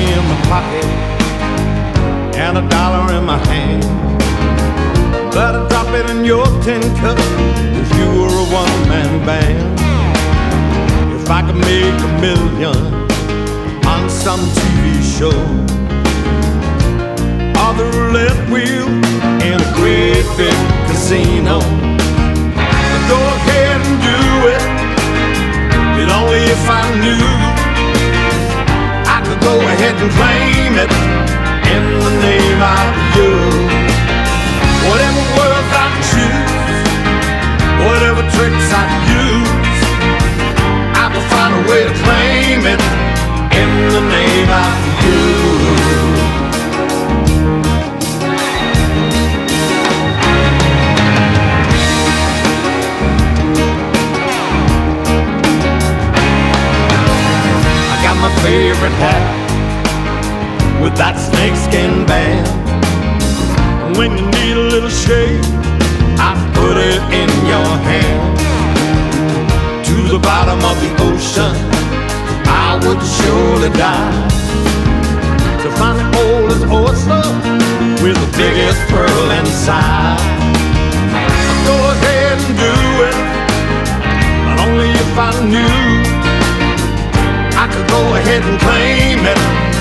penny in my pocket and a dollar in my hand, but I'd drop it in your tin cup if you were a one-man band. If I could make $1 million on some TV show, or the roulette wheel in a great big casino, I'd go ahead and do it, but only if I knew I could go ahead and claim it in the name of you. Whatever words I choose, whatever tricks I use, I could find a way to claim it in the name of you. My favorite hat with that snakeskin band. When you need a little shade, I put it in your hand. To the bottom of the ocean I would surely dive to find the oldest oyster with the biggest pearl inside. I'd go ahead and do it, but only if I knew I could go ahead and claim it